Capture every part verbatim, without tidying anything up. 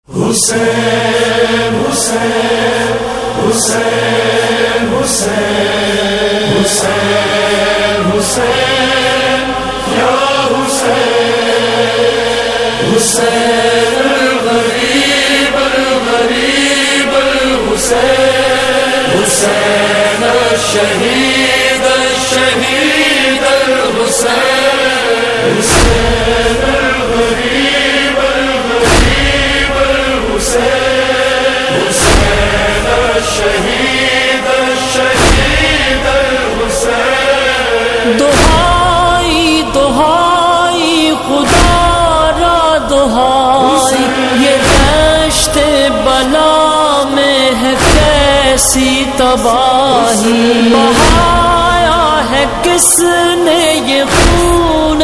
حسین حسین حسین حسین حسین حسین یا حسین حسین الغریب الغریب الحسین حسین الشہید الشہید الحسین حسین الغریب الغریب الحسین حسین الشہید الشہید الحسین دہائی دہائی خدا را دہائی یہ دشت بلا میں ہے کیسی تباہی بہایا ہے کس نے یہ خون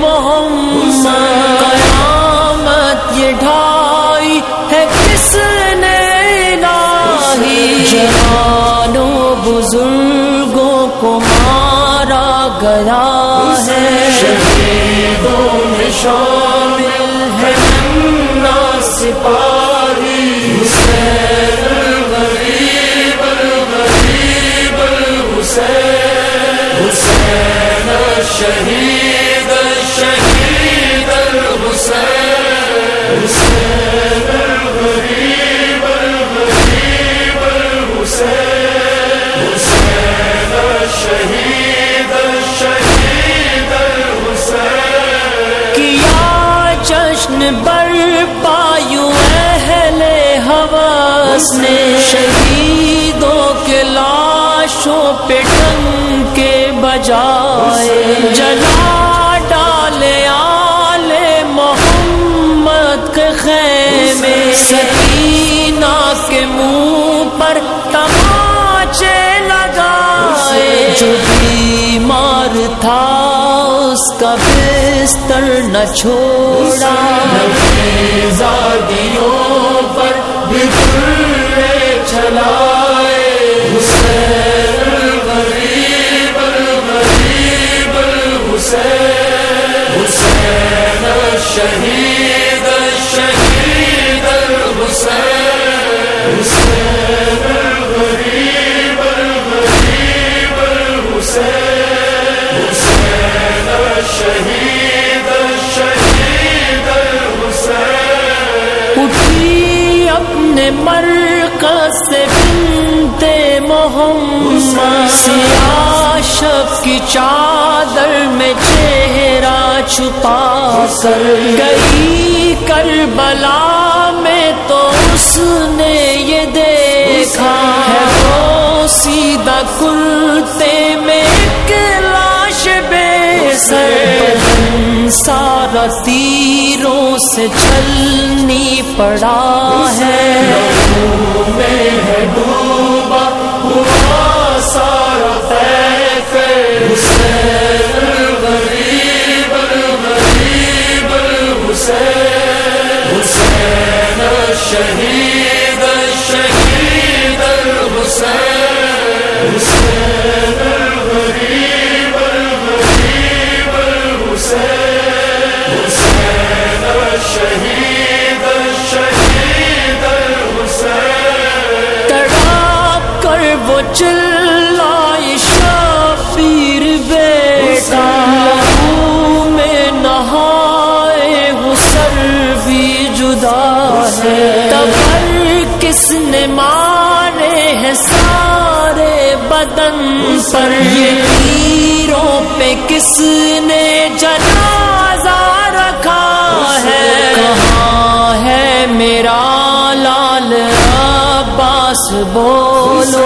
محمد قیامت یہ ڈھائی ہے کس نے الہی جوانوں بزرگوں کو مارا گیا ہے شہیدوں میں شامل ہے ننا سپاہی حسین الغریب الغریب الحسین حسین الشہید الشہید الحسین حسین الغریب الغریب الحسین حسین الشہید الشہید الحسین کیا جشن برپا یوں اہل حواس نے شہیدوں کے لاشوں پہ ڈنکے بجائے جلا ڈالے آل محمد کے خیمے سکینہ کے منہ پر تماچے لگائے جو بیمار تھا اس کا بستر نہ چھوڑا زادیوں پر بھی پھولے چلائے حسین الغریب الغریب الحسین حسین الشہید الشہید الحسین حسین الغریب الغریب الحسین حسین الشہید الشہید الحسین اٹھی اپنے مرکز سے بنت محمد سیاہ شب کی چادر میں چہرہ چھپا کر گئی کربلا میں تو اس نے یہ دیکھا ہے وہ سیدھا کرتے میں ایک لاش بے سر بدن سارا تیروں سے چھلنی پڑا ہے میں ہے ڈوبا ہوا سارا طیف حسین الغریب الغریب الحسین حسین الشہید الشہید الحسین حسین الغریب الغریب الحسین حسین الشہید الشہید الحسین تڑپ کر وہ چلائی شفیر بیٹا لہو میں نہائے وہ سر بھی جدا ہے تبر کس نے مارے ہیں سارے بدن پر یہ تیروں پہ کس نے جنازہ رکھا ہے کہاں ہے میرا لال عباس بولو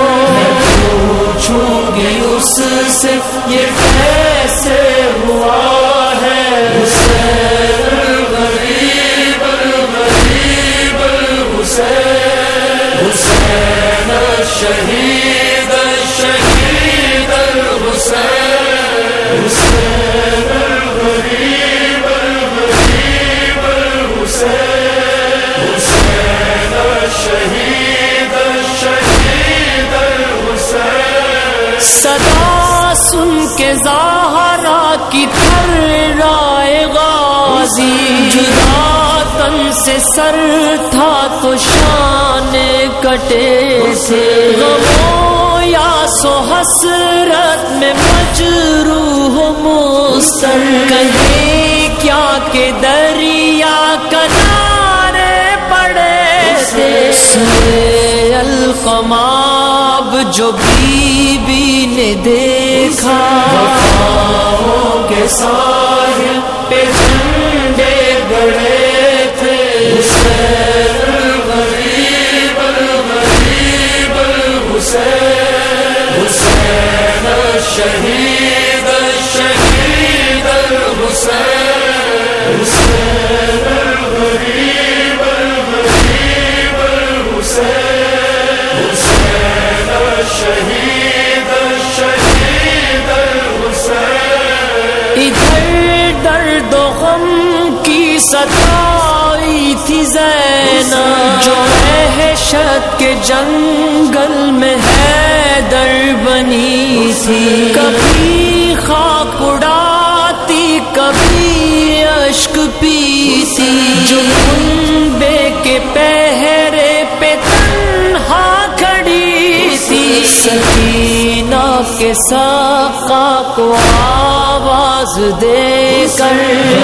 پوچھوں گی اس سے یہ کیسے ہوا ہے حسین الغریب الغریب الحسین حسین الشہید الشہید الحسین حسین الغریب الغریب الحسین حسین الشہید الشہید الحسین صدا سن کے زہرا کی تھر رائے غازی جدا تن سے سر تھا تو شان کٹے تھے، غموں یا سو حسرت میں مجروح مستر، کہیں کیا کہ دریا کنارے پڑے تھے، سورہ القماب جو بی بی نے دیکھا، وفاؤں کے ساحل پہ جھنڈے گڑے تھے، حسین الغریب الغریب الحسین، حسین الشہید الشہید الحسین، حسین الغریب الغریب الحسین، حسین الشہید الشہید الحسین۔ ادھر درد و غم کی ستائی تھی زینب، جو وحشت کے جنگل میں حیدر بنی تھی، کبھی خاک اڑاتی کبھی اشک پیتی، جو کنبے کے پہرے پہ تنہا کھڑی تھی، سکینہ کے ساقہ کو آواز دے کر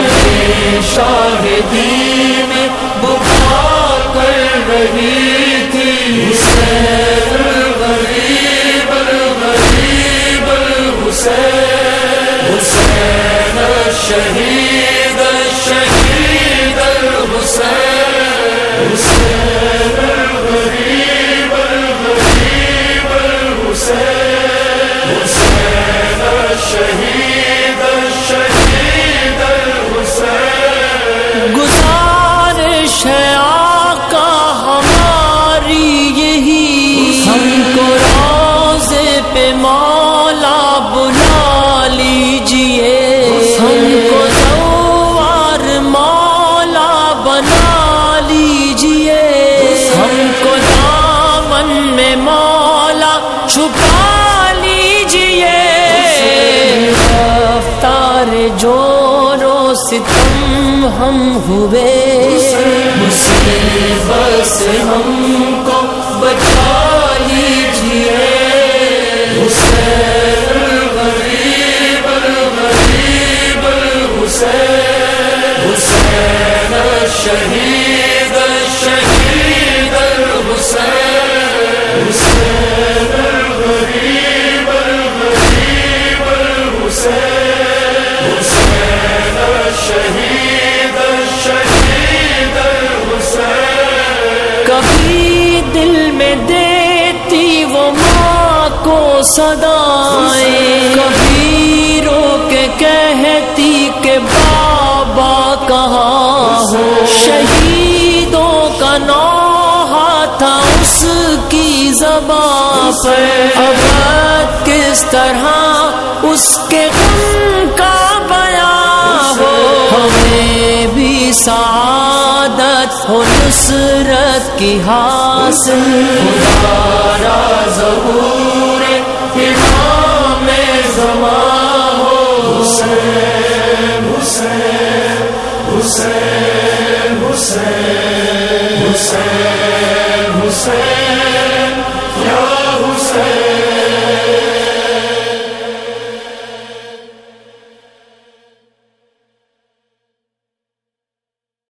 شاہدی میں بکا کر رہی تھی، حسین الغریب الغریب الحسین، حسین الشہید الشہید الحسین، حسین الغریب الغریب الحسین، حسین الشہید الشہید الحسین۔ گزارش ہے آقا ہماری یہی، ہم کو روضے پہ مولا بلا لیجئے، ہم کو زوار مولا بنا لیجئے، ہم کو دامن میں مولا چھپا لیجئے، رفتار جور و ستم ہم ہوئے، مصیبت سے ہم کو بچا لیجئے، حسین الغریب الغریب الحسین، حسین الشہید الشہید الحسین، حسین الغریب الغریب الحسین، حسین الشہید الشہید الحسین۔ کبھی دل میں دیتی وہ ماں کو صدائیں، کبھی رو کے کہتی کہ بابا کہاں ہو، شہیدوں کا نوحہ تھا اس کی زبان پر، اب کس طرح اس کے غم کا بیان ہو، ہمیں بھی سعادت ہو نصرت کی حاصل، خدا را ظہور امام زمان ہو، حسین حسین حسین حسین حسین حسین